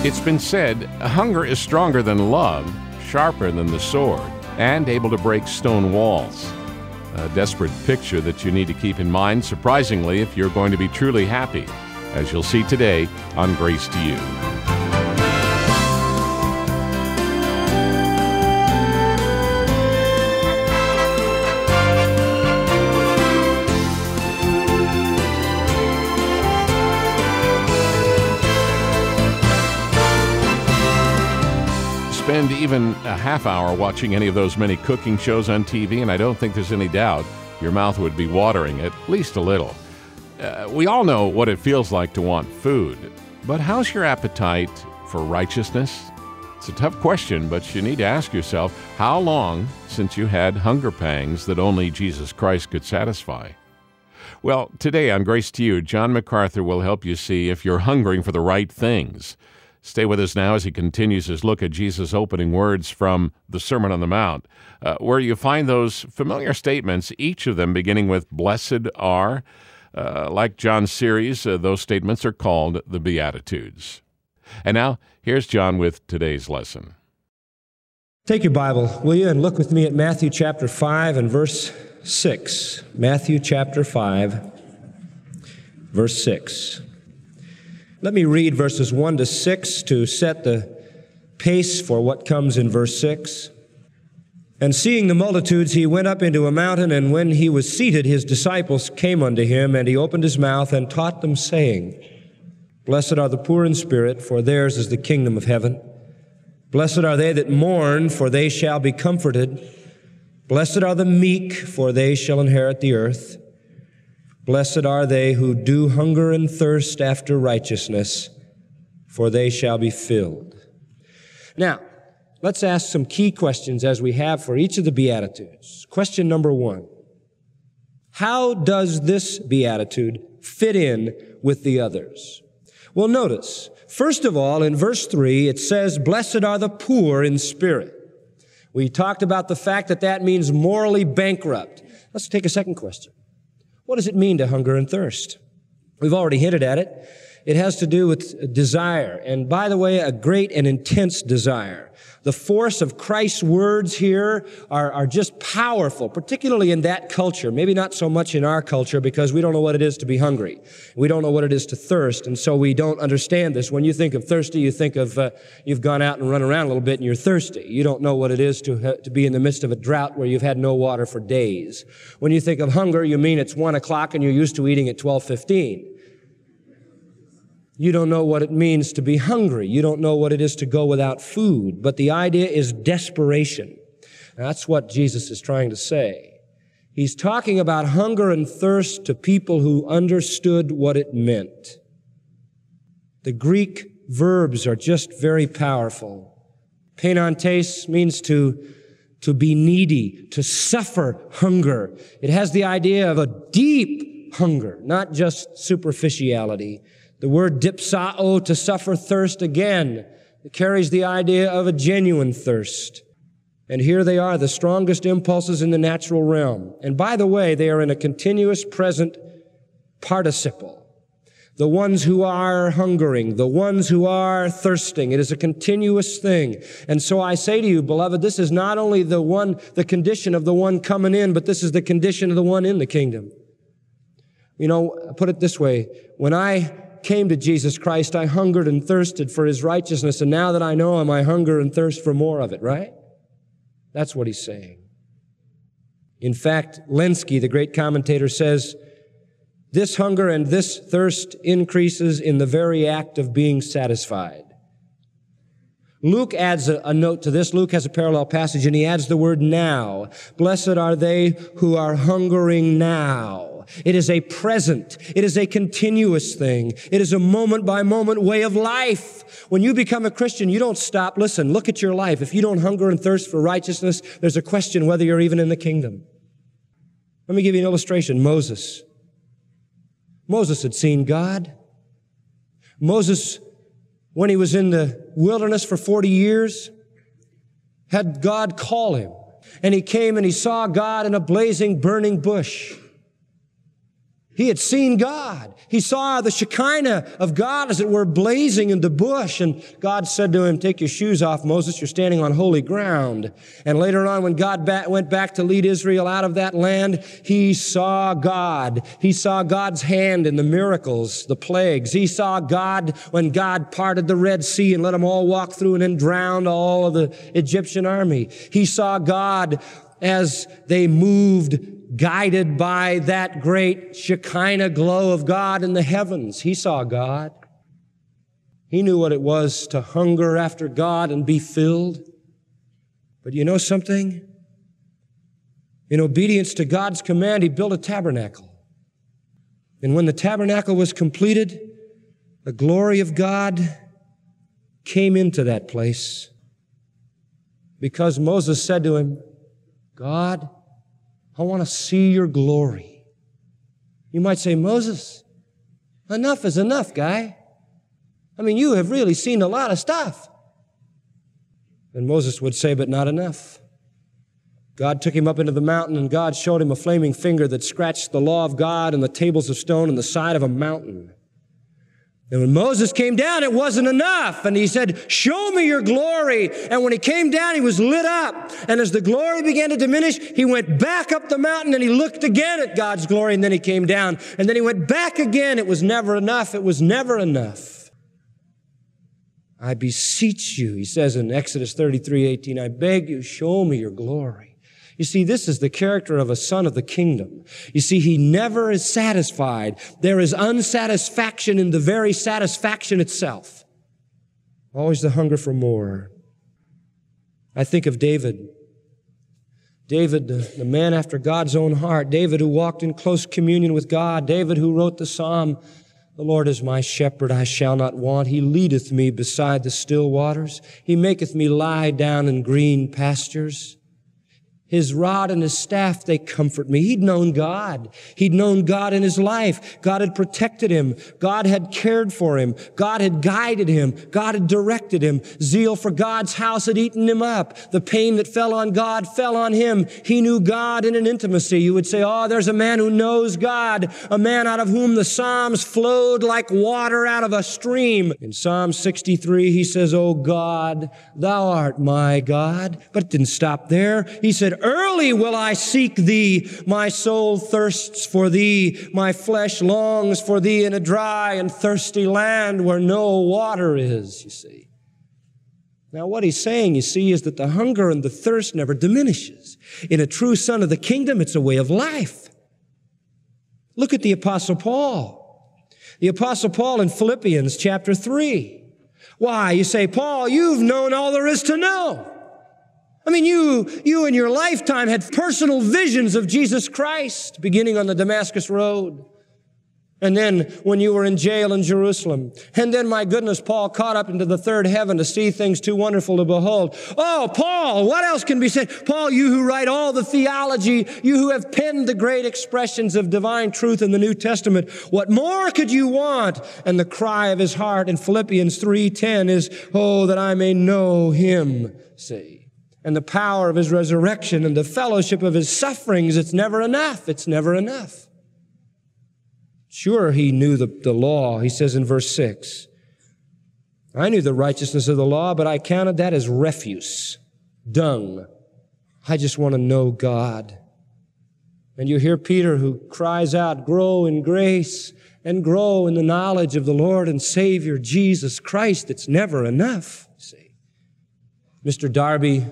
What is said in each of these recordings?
It's been said, hunger is stronger than love, sharper than the sword, and able to break stone walls. A desperate picture that you need to keep in mind, surprisingly, if you're going to be truly happy, as you'll see today on Grace to You. Spend even a half hour watching any of those many cooking shows on TV, and I don't think there's any doubt your mouth would be watering at least a little. We all know what it feels like to want food, but how's your appetite for righteousness? It's a tough question, but you need to ask yourself, how long since you had hunger pangs that only Jesus Christ could satisfy? Well, today on Grace to You, John MacArthur will help you see if you're hungering for the right things. Stay with us now as he continues his look at Jesus' opening words from the Sermon on the Mount, where you find those familiar statements, each of them beginning with "Blessed are." Like John's series, those statements are called the Beatitudes. And now, here's John with today's lesson. Take your Bible, will you, and look with me at Matthew chapter 5 and verse 6. Matthew chapter 5, verse 6. Let me read verses 1 to 6 to set the pace for what comes in verse 6. And seeing the multitudes, he went up into a mountain, and when he was seated, his disciples came unto him, and he opened his mouth and taught them, saying, Blessed are the poor in spirit, for theirs is the kingdom of heaven. Blessed are they that mourn, for they shall be comforted. Blessed are the meek, for they shall inherit the earth. Blessed are they who do hunger and thirst after righteousness, for they shall be filled. Now, let's ask some key questions as we have for each of the Beatitudes. Question number 1. How does this Beatitude fit in with the others? Well, notice, first of all, in verse 3, it says, Blessed are the poor in spirit. We talked about the fact that that means morally bankrupt. Let's take a second question. What does it mean to hunger and thirst? We've already hinted at it. It has to do with desire, and by the way, a great and intense desire. The force of Christ's words here are just powerful, particularly in that culture. Maybe not so much in our culture, because we don't know what it is to be hungry. We don't know what it is to thirst, and so we don't understand this. When you think of thirsty, you think of you've gone out and run around a little bit and you're thirsty. You don't know what it is to be in the midst of a drought where you've had no water for days. When you think of hunger, you mean it's 1 o'clock and you're used to eating at 12:15. You don't know what it means to be hungry. You don't know what it is to go without food. But the idea is desperation. That's what Jesus is trying to say. He's talking about hunger and thirst to people who understood what it meant. The Greek verbs are just very powerful. Penantes means to be needy, to suffer hunger. It has the idea of a deep hunger, not just superficiality. The word dipsao, to suffer thirst, again, it carries the idea of a genuine thirst. And here they are, the strongest impulses in the natural realm. And by the way, they are in a continuous present participle. The ones who are hungering, the ones who are thirsting. It is a continuous thing. And so I say to you, beloved, this is not only the condition of the one coming in, but this is the condition of the one in the kingdom. You know, put it this way, when I came to Jesus Christ, I hungered and thirsted for His righteousness, and now that I know Him, I hunger and thirst for more of it, right? That's what He's saying. In fact, Lenski, the great commentator, says, this hunger and this thirst increases in the very act of being satisfied. Luke adds a note to this. Luke has a parallel passage, and he adds the word now. Blessed are they who are hungering now. It is a present. It is a continuous thing. It is a moment-by-moment way of life. When you become a Christian, you don't stop. Listen, look at your life. If you don't hunger and thirst for righteousness, there's a question whether you're even in the kingdom. Let me give you an illustration. Moses had seen God. Moses, when he was in the wilderness for 40 years, had God call him. And he came and he saw God in a blazing, burning bush. He had seen God. He saw the Shekinah of God, as it were, blazing in the bush. And God said to him, take your shoes off, Moses. You're standing on holy ground. And later on, when God went back to lead Israel out of that land, he saw God. He saw God's hand in the miracles, the plagues. He saw God when God parted the Red Sea and let them all walk through and then drowned all of the Egyptian army. He saw God as they moved, guided by that great Shekinah glow of God in the heavens. He saw God. He knew what it was to hunger after God and be filled. But you know something? In obedience to God's command, he built a tabernacle. And when the tabernacle was completed, the glory of God came into that place, because Moses said to him, God, I want to see your glory. You might say, Moses, enough is enough, guy. I mean, you have really seen a lot of stuff. And Moses would say, but not enough. God took him up into the mountain, and God showed him a flaming finger that scratched the law of God and the tables of stone on the side of a mountain. And when Moses came down, it wasn't enough. And he said, show me your glory. And when he came down, he was lit up. And as the glory began to diminish, he went back up the mountain and he looked again at God's glory. And then he came down. And then he went back again. It was never enough. It was never enough. I beseech you, he says in Exodus 33:18, I beg you, show me your glory. You see, this is the character of a son of the kingdom. You see, he never is satisfied. There is unsatisfaction in the very satisfaction itself. Always the hunger for more. I think of David. David, the man after God's own heart. David who walked in close communion with God. David who wrote the psalm, the Lord is my shepherd, I shall not want. He leadeth me beside the still waters. He maketh me lie down in green pastures. His rod and his staff, they comfort me. He'd known God. He'd known God in his life. God had protected him. God had cared for him. God had guided him. God had directed him. Zeal for God's house had eaten him up. The pain that fell on God fell on him. He knew God in an intimacy. You would say, oh, there's a man who knows God, a man out of whom the Psalms flowed like water out of a stream. In Psalm 63, he says, oh God, thou art my God. But it didn't stop there. He said, early will I seek thee. My soul thirsts for thee. My flesh longs for thee in a dry and thirsty land where no water is, you see. Now, what he's saying, you see, is that the hunger and the thirst never diminishes. In a true son of the kingdom, it's a way of life. Look at the Apostle Paul. The Apostle Paul in Philippians chapter 3. Why? You say, Paul, you've known all there is to know. I mean, you in your lifetime had personal visions of Jesus Christ, beginning on the Damascus Road. And then when you were in jail in Jerusalem. And then, my goodness, Paul caught up into the third heaven to see things too wonderful to behold. Oh, Paul, what else can be said? Paul, you who write all the theology, you who have penned the great expressions of divine truth in the New Testament, what more could you want? And the cry of his heart in Philippians 3:10 is, oh, that I may know him, see. And the power of his resurrection and the fellowship of his sufferings. It's never enough. It's never enough. Sure, he knew the law. He says in verse 6, I knew the righteousness of the law, but I counted that as refuse, dung. I just want to know God. And you hear Peter who cries out, grow in grace and grow in the knowledge of the Lord and Savior Jesus Christ. It's never enough. See, Mr. Darby,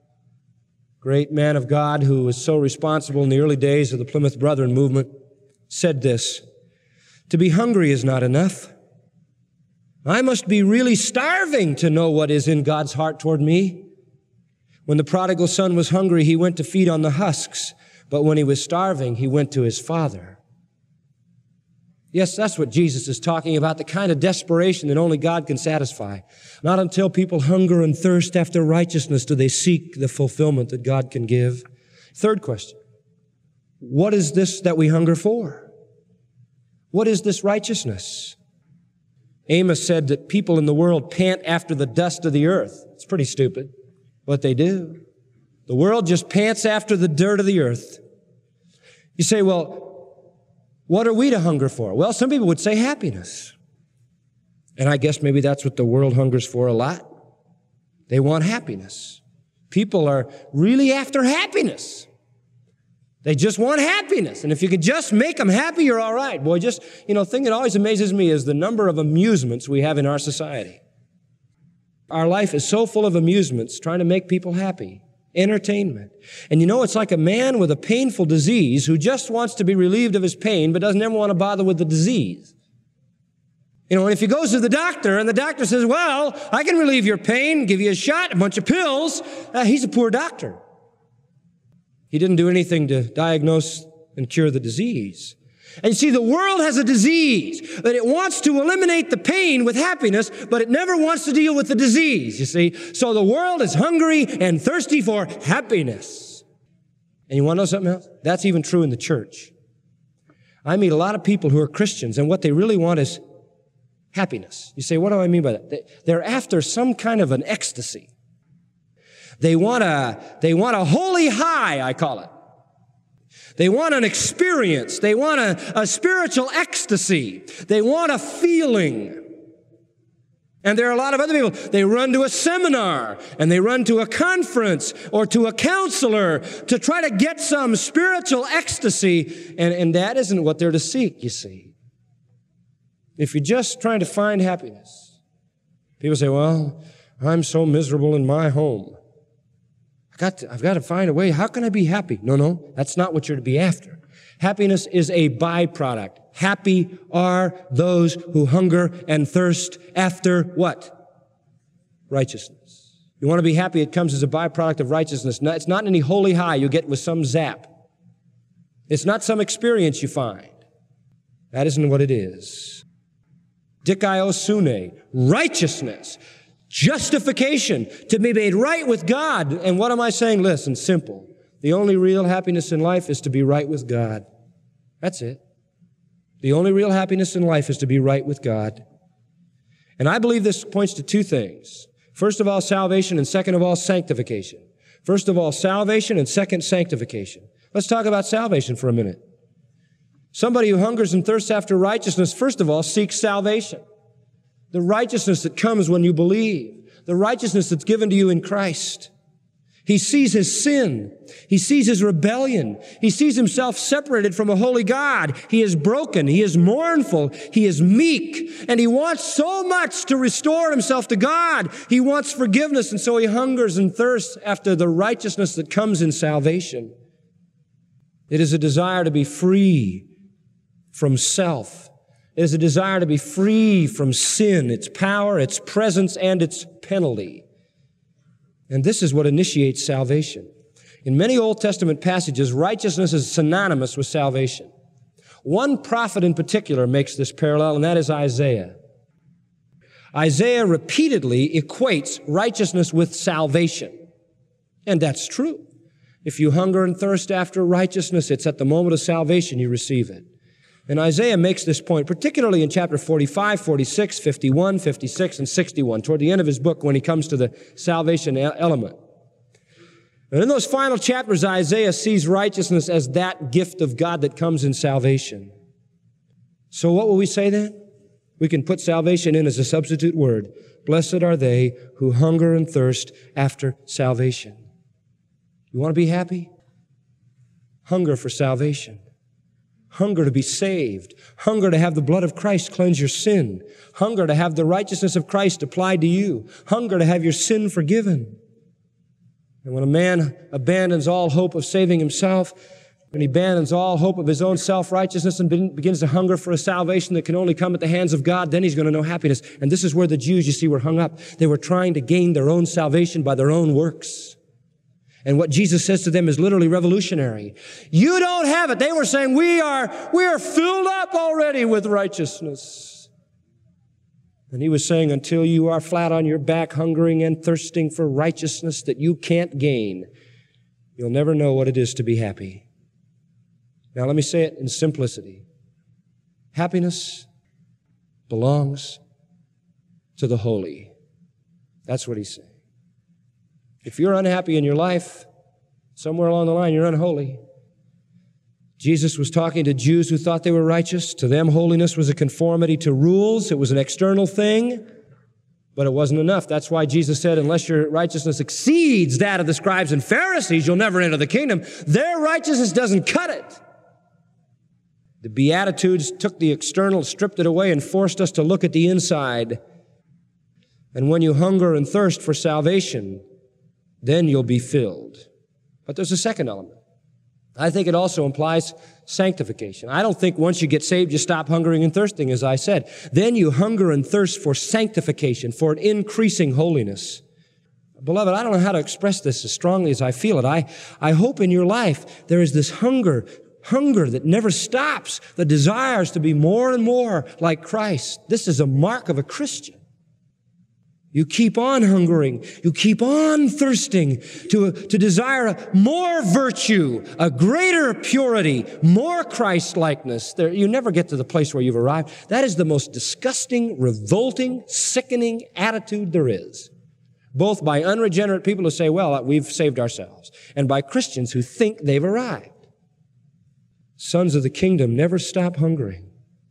great man of God who was so responsible in the early days of the Plymouth Brethren movement, said this, to be hungry is not enough. I must be really starving to know what is in God's heart toward me. When the prodigal son was hungry, he went to feed on the husks, but when he was starving, he went to his father. Yes, that's what Jesus is talking about, the kind of desperation that only God can satisfy. Not until people hunger and thirst after righteousness do they seek the fulfillment that God can give. Third question, what is this that we hunger for? What is this righteousness? Amos said that people in the world pant after the dust of the earth. It's pretty stupid, but they do. The world just pants after the dirt of the earth. You say, well, What are we to hunger for? Well, some people would say happiness. And I guess maybe that's what the world hungers for a lot. They want happiness. People are really after happiness. They just want happiness. And if you could just make them happy, you're all right. Boy, thing that always amazes me is the number of amusements we have in our society. Our life is so full of amusements trying to make people happy. Entertainment. And it's like a man with a painful disease who just wants to be relieved of his pain but doesn't ever want to bother with the disease. And if he goes to the doctor and the doctor says, well, I can relieve your pain, give you a shot, a bunch of pills, he's a poor doctor. He didn't do anything to diagnose and cure the disease. And you see, the world has a disease that it wants to eliminate the pain with happiness, but it never wants to deal with the disease, you see. So the world is hungry and thirsty for happiness. And you want to know something else? That's even true in the church. I meet a lot of people who are Christians, and what they really want is happiness. You say, what do I mean by that? They're after some kind of an ecstasy. They want a holy high, I call it. They want an experience. They want a spiritual ecstasy. They want a feeling. And there are a lot of other people. They run to a seminar and they run to a conference or to a counselor to try to get some spiritual ecstasy. And that isn't what they're to seek, you see. If you're just trying to find happiness, people say, well, I'm so miserable in my home. I've got to find a way. How can I be happy? No, that's not what you're to be after. Happiness is a byproduct. Happy are those who hunger and thirst after what? Righteousness. You want to be happy, it comes as a byproduct of righteousness. It's not any holy high you get with some zap. It's not some experience you find. That isn't what it is. Dikaiosune, righteousness. Justification, to be made right with God. And what am I saying? Listen, simple. The only real happiness in life is to be right with God. That's it. The only real happiness in life is to be right with God. And I believe this points to two things. First of all, salvation, and second of all, sanctification. First of all, salvation, and second, sanctification. Let's talk about salvation for a minute. Somebody who hungers and thirsts after righteousness, first of all, seeks salvation. The righteousness that comes when you believe. The righteousness that's given to you in Christ. He sees his sin. He sees his rebellion. He sees himself separated from a holy God. He is broken. He is mournful. He is meek. And he wants so much to restore himself to God. He wants forgiveness. And so he hungers and thirsts after the righteousness that comes in salvation. It is a desire to be free from self. It is a desire to be free from sin, its power, its presence, and its penalty. And this is what initiates salvation. In many Old Testament passages, righteousness is synonymous with salvation. One prophet in particular makes this parallel, and that is Isaiah. Isaiah repeatedly equates righteousness with salvation. And that's true. If you hunger and thirst after righteousness, it's at the moment of salvation you receive it. And Isaiah makes this point, particularly in chapter 45, 46, 51, 56, and 61, toward the end of his book when he comes to the salvation element. And in those final chapters, Isaiah sees righteousness as that gift of God that comes in salvation. So what will we say then? We can put salvation in as a substitute word. Blessed are they who hunger and thirst after salvation. You want to be happy? Hunger for salvation. Hunger to be saved. Hunger to have the blood of Christ cleanse your sin. Hunger to have the righteousness of Christ applied to you. Hunger to have your sin forgiven. And when a man abandons all hope of saving himself, when he abandons all hope of his own self-righteousness and begins to hunger for a salvation that can only come at the hands of God, then he's going to know happiness. And this is where the Jews, you see, were hung up. They were trying to gain their own salvation by their own works. And what Jesus says to them is literally revolutionary. You don't have it. They were saying, we are filled up already with righteousness. And he was saying, until you are flat on your back, hungering and thirsting for righteousness that you can't gain, you'll never know what it is to be happy. Now let me say it in simplicity. Happiness belongs to the holy. That's what he's saying. If you're unhappy in your life, somewhere along the line you're unholy. Jesus was talking to Jews who thought they were righteous. To them, holiness was a conformity to rules. It was an external thing, but it wasn't enough. That's why Jesus said, unless your righteousness exceeds that of the scribes and Pharisees, you'll never enter the kingdom. Their righteousness doesn't cut it. The Beatitudes took the external, stripped it away, and forced us to look at the inside. And when you hunger and thirst for salvation, then you'll be filled. But there's a second element. I think it also implies sanctification. I don't think once you get saved, you stop hungering and thirsting, as I said. Then you hunger and thirst for sanctification, for an increasing holiness. Beloved, I don't know how to express this as strongly as I feel it. I hope in your life there is this hunger that never stops, that desires to be more and more like Christ. This is a mark of a Christian. You keep on hungering. You keep on thirsting to desire more virtue, a greater purity, more Christ-likeness. You never get to the place where you've arrived. That is the most disgusting, revolting, sickening attitude there is, both by unregenerate people who say, well, we've saved ourselves, and by Christians who think they've arrived. Sons of the kingdom never stop hungering.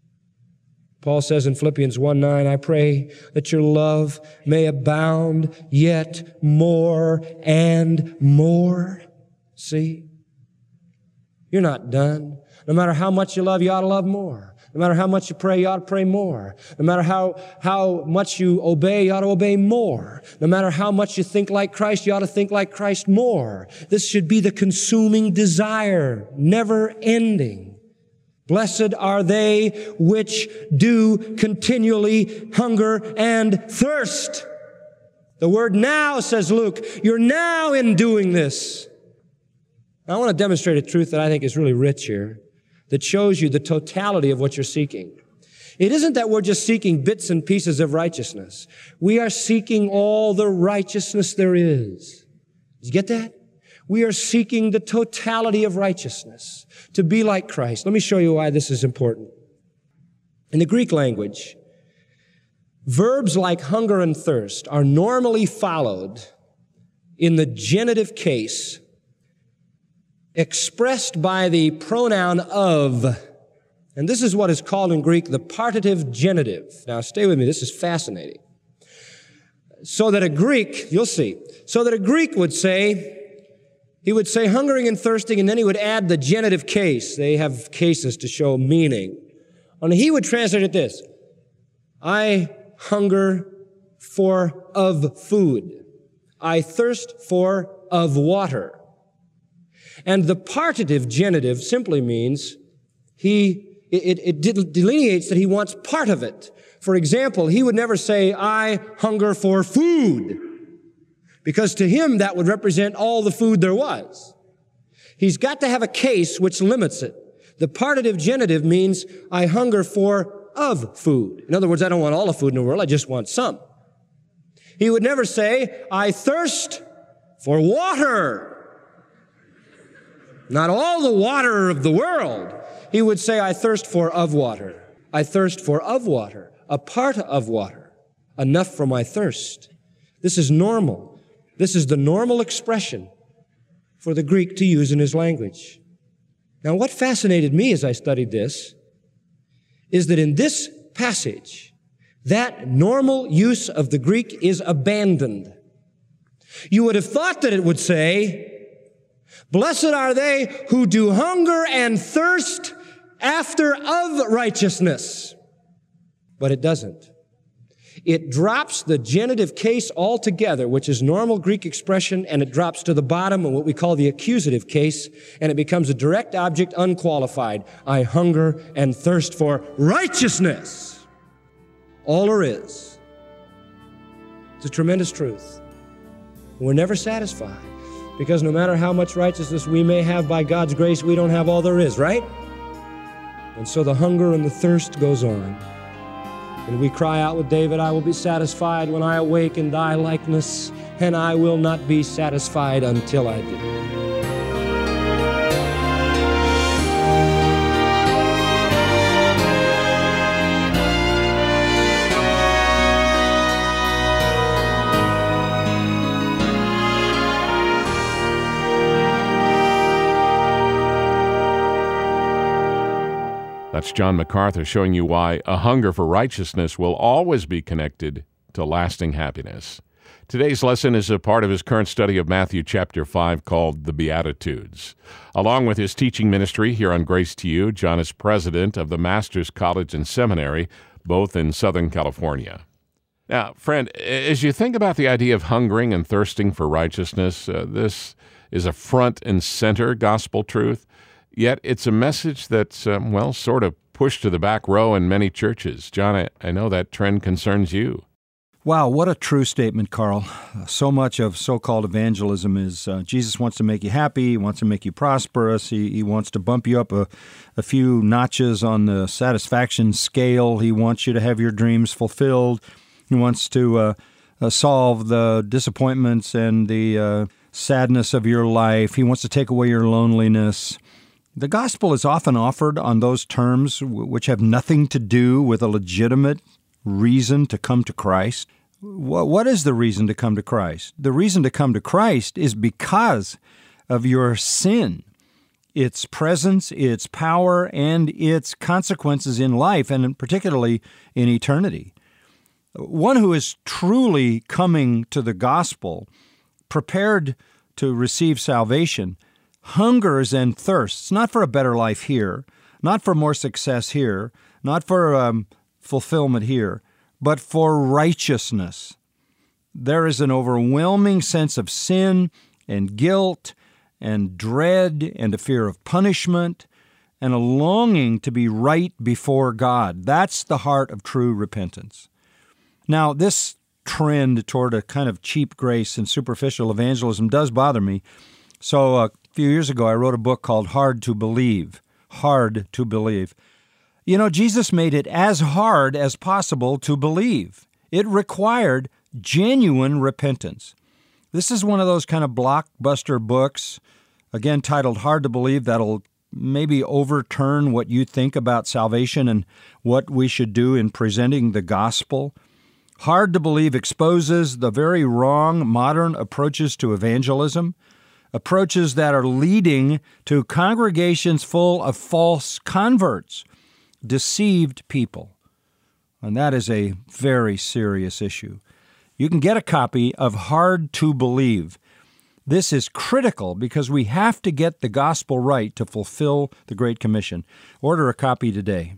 Paul says in Philippians 1:9, I pray that your love may abound yet more and more. See? You're not done. No matter how much you love, you ought to love more. No matter how much you pray, you ought to pray more. No matter how much you obey, you ought to obey more. No matter how much you think like Christ, you ought to think like Christ more. This should be the consuming desire, never ending. Blessed are they which do continually hunger and thirst. The word now, says Luke, you're now in doing this. Now, I want to demonstrate a truth that I think is really rich here, that shows you the totality of what you're seeking. It isn't that we're just seeking bits and pieces of righteousness. We are seeking all the righteousness there is. Did you get that? We are seeking the totality of righteousness, to be like Christ. Let me show you why this is important. In the Greek language, verbs like hunger and thirst are normally followed in the genitive case, expressed by the pronoun of. And this is what is called in Greek the partitive genitive. Now, stay with me. This is fascinating. So that a Greek, you'll see, so that a Greek would say, he would say hungering and thirsting, and then he would add the genitive case. They have cases to show meaning. And he would translate it this: I hunger for of food. I thirst for of water. And the partitive genitive simply means it delineates that he wants part of it. For example, he would never say, I hunger for food, because to him that would represent all the food there was. He's got to have a case which limits it. The partitive genitive means I hunger for of food. In other words, I don't want all the food in the world, I just want some. He would never say, I thirst for water. Not all the water of the world. He would say, I thirst for of water. I thirst for of water, a part of water, enough for my thirst. This is normal. This is the normal expression for the Greek to use in his language. Now, what fascinated me as I studied this is that in this passage, that normal use of the Greek is abandoned. You would have thought that it would say, blessed are they who do hunger and thirst after of righteousness. But it doesn't. It drops the genitive case altogether, which is normal Greek expression, and it drops to the bottom of what we call the accusative case, and it becomes a direct object, unqualified. I hunger and thirst for righteousness. All there is. It's a tremendous truth. We're never satisfied, because no matter how much righteousness we may have by God's grace, we don't have all there is, right? And so the hunger and the thirst goes on. And we cry out with David, I will be satisfied when I awake in thy likeness, and I will not be satisfied until I do. That's John MacArthur showing you why a hunger for righteousness will always be connected to lasting happiness. Today's lesson is a part of his current study of Matthew chapter 5 called The Beatitudes. Along with his teaching ministry here on Grace to You, John is president of the Master's College and Seminary, both in Southern California. Now, friend, as you think about the idea of hungering and thirsting for righteousness, this is a front and center gospel truth. Yet it's a message that's, sort of pushed to the back row in many churches. John, I know that trend concerns you. Wow, what a true statement, Carl. So much of so-called evangelism is Jesus wants to make you happy, he wants to make you prosperous, he wants to bump you up a few notches on the satisfaction scale, he wants you to have your dreams fulfilled, he wants to solve the disappointments and the sadness of your life, he wants to take away your loneliness. The gospel is often offered on those terms which have nothing to do with a legitimate reason to come to Christ. What is the reason to come to Christ? The reason to come to Christ is because of your sin, its presence, its power, and its consequences in life, and particularly in eternity. One who is truly coming to the gospel, prepared to receive salvation, hungers and thirsts, not for a better life here, not for more success here, not for fulfillment here, but for righteousness. There is an overwhelming sense of sin and guilt and dread and a fear of punishment and a longing to be right before God. That's the heart of true repentance. Now, this trend toward a kind of cheap grace and superficial evangelism does bother me. So a few years ago, I wrote a book called Hard to Believe. Hard to Believe. You know, Jesus made it as hard as possible to believe. It required genuine repentance. This is one of those kind of blockbuster books, again titled Hard to Believe, that'll maybe overturn what you think about salvation and what we should do in presenting the gospel. Hard to Believe exposes the very wrong modern approaches to evangelism, approaches that are leading to congregations full of false converts, deceived people. And that is a very serious issue. You can get a copy of Hard to Believe. This is critical because we have to get the gospel right to fulfill the Great Commission. Order a copy today.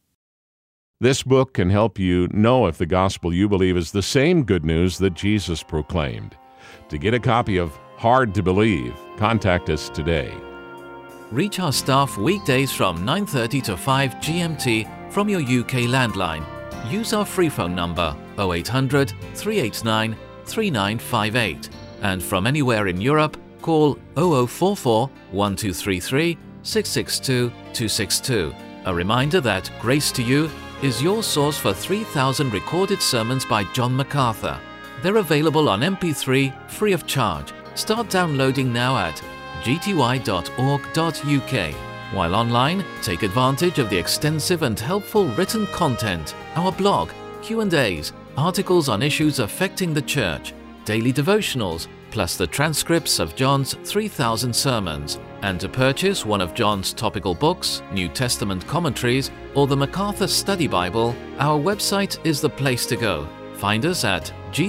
This book can help you know if the gospel you believe is the same good news that Jesus proclaimed. To get a copy of Hard to Believe, contact us today. Reach our staff weekdays from 9:30 to 5 GMT from your UK landline. Use our free phone number 0800 389 3958, and from anywhere in Europe, call 0044 1233 662 262. A reminder that Grace to You is your source for 3,000 recorded sermons by John MacArthur. They're available on MP3 free of charge. Start downloading now at gty.org.uk. While online, take advantage of the extensive and helpful written content, our blog, Q&As, articles on issues affecting the church, daily devotionals, plus the transcripts of John's 3,000 sermons. And to purchase one of John's topical books, New Testament commentaries, or the MacArthur Study Bible, our website is the place to go. Find us at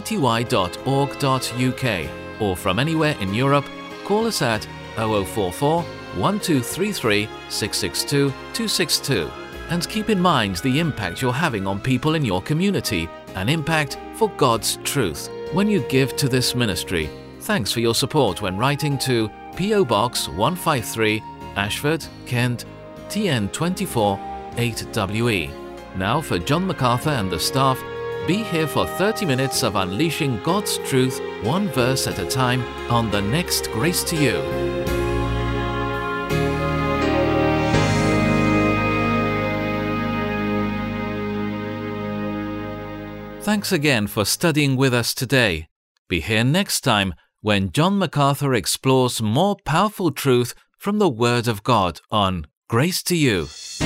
gty.org.uk, or from anywhere in Europe, call us at 0044 1233 662 262. And keep in mind the impact you're having on people in your community, an impact for God's truth. When you give to this ministry, thanks for your support when writing to P.O. Box 153, Ashford, Kent, TN24 8WE. Now for John MacArthur and the staff, be here for 30 minutes of unleashing God's truth, one verse at a time, on the next Grace to You. Thanks again for studying with us today. Be here next time when John MacArthur explores more powerful truth from the Word of God on Grace to You.